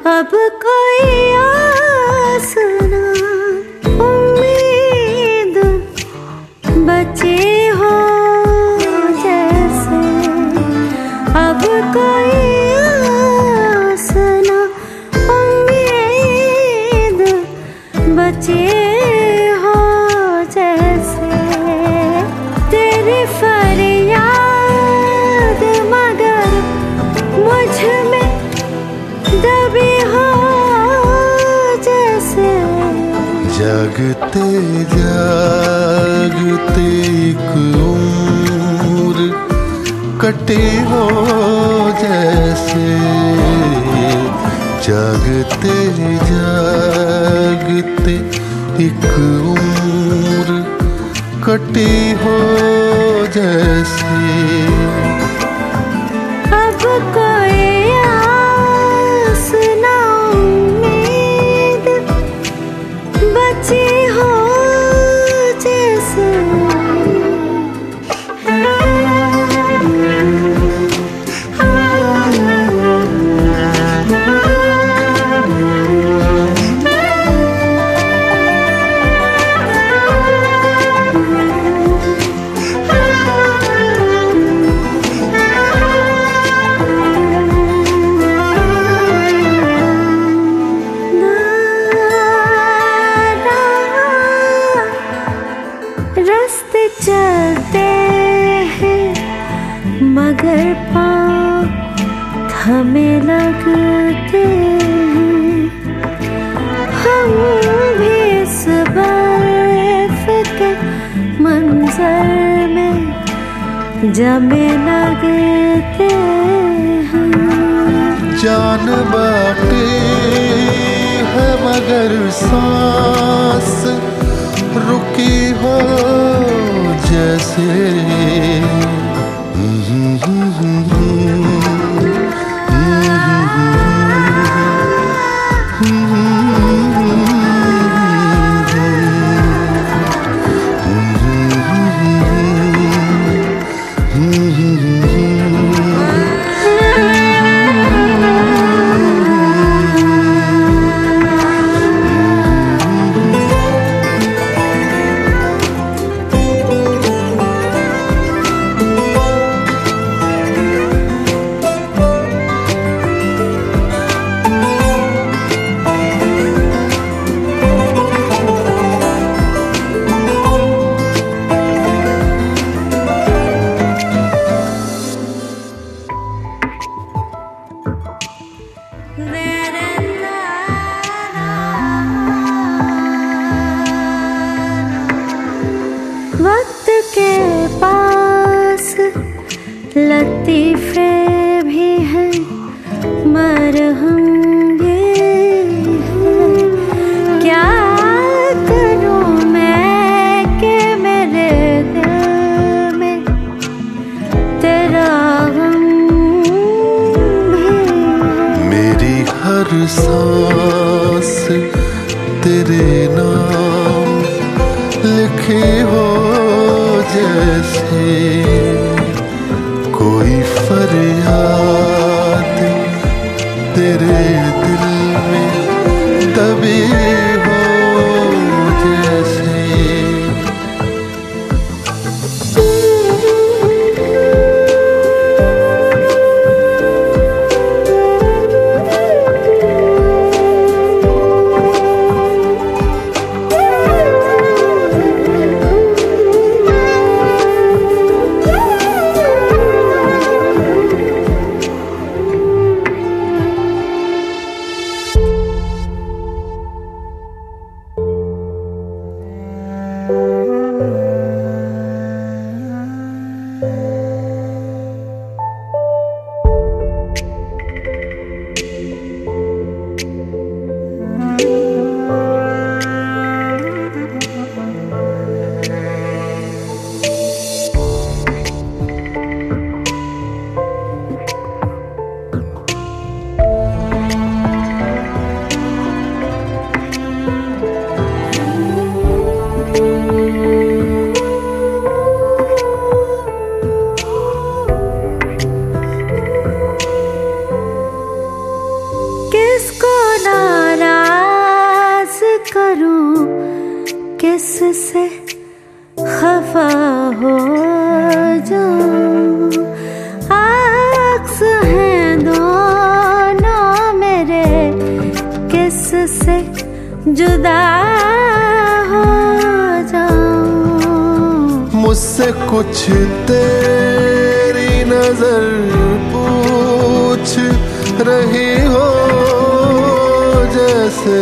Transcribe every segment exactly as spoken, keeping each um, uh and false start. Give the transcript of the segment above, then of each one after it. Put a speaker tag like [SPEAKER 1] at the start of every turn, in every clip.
[SPEAKER 1] अब कोई आस ना उम्मीद बचे हो जैसे, अब कोई आस ना उम्मीद बचे हो जैसे, तेरी फरियाद मगर मुझ में दबी हो जैसे।
[SPEAKER 2] जागते जागते एक उम्र कटे हो जैसे, जागते जागते एक उम्र कटे हो जैसे।
[SPEAKER 1] अब कोई आस ना उम्मीद बची हो जैसे। रास्ते चलते हैं मगर पाँव थमे लगते हैं, हम भी इस बर्फ के मंजर में जमे लगते हैं।
[SPEAKER 2] जान बाकी है मगर सांस रुकी हो जैसे।
[SPEAKER 1] वक्त के पास लतीफे भी हैं, मरहम ये है। क्या करूं मैं कि मेरे दिल में तेरा गम भी है।
[SPEAKER 2] मेरी हर सांस तेरे नाम लिखे हो जैसे, कोई फरियाद तेरे दिल में दबी हो जैसे।
[SPEAKER 1] किससे खफा हो जाऊं, अक्स हैं दोनों मेरे, किससे जुदा हो जाऊं।
[SPEAKER 2] मुझसे कुछ तेरी नजर पूछ रही हो जैसे,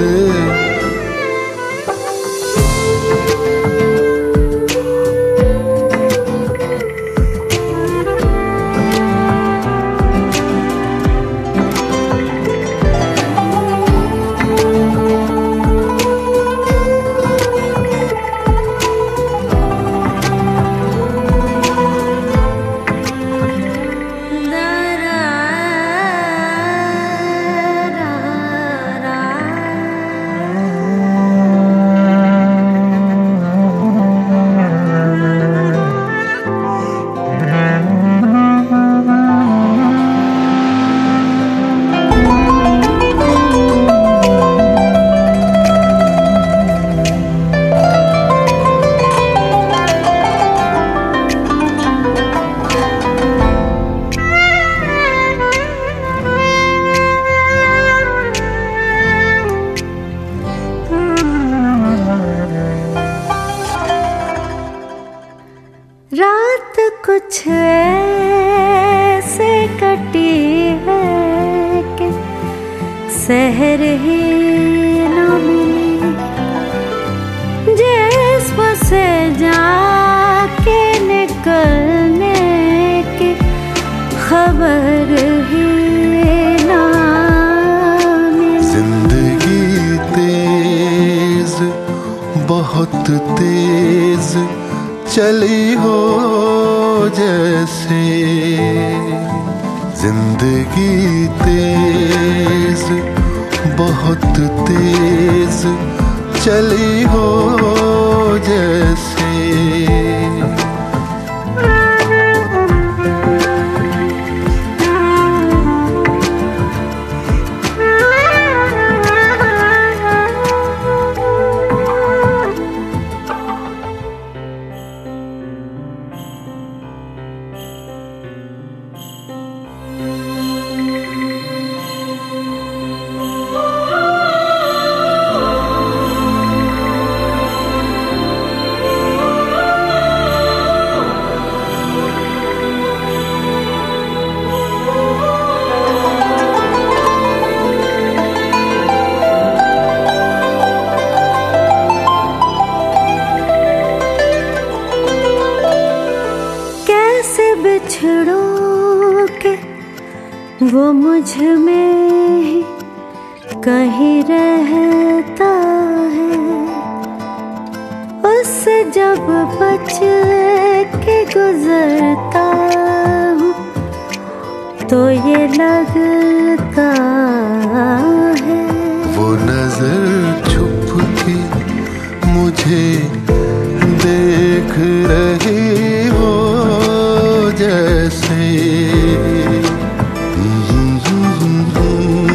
[SPEAKER 1] रात कुछ ऐसे कटी है कि सहर ही न मिली, जिस्म से जाके निकलने की खबर ही ना मिली।
[SPEAKER 2] जिंदगी तेज बहुत तेज चली हो जैसे, जिंदगी तेज बहुत तेज चली हो जैसे।
[SPEAKER 1] बिछड़ों के वो मुझ में ही कहीं रहता है, उससे जब बच के गुजरता हूँ तो ये लगता है
[SPEAKER 2] वो नजर छुप के मुझे देख रही हो जैसे।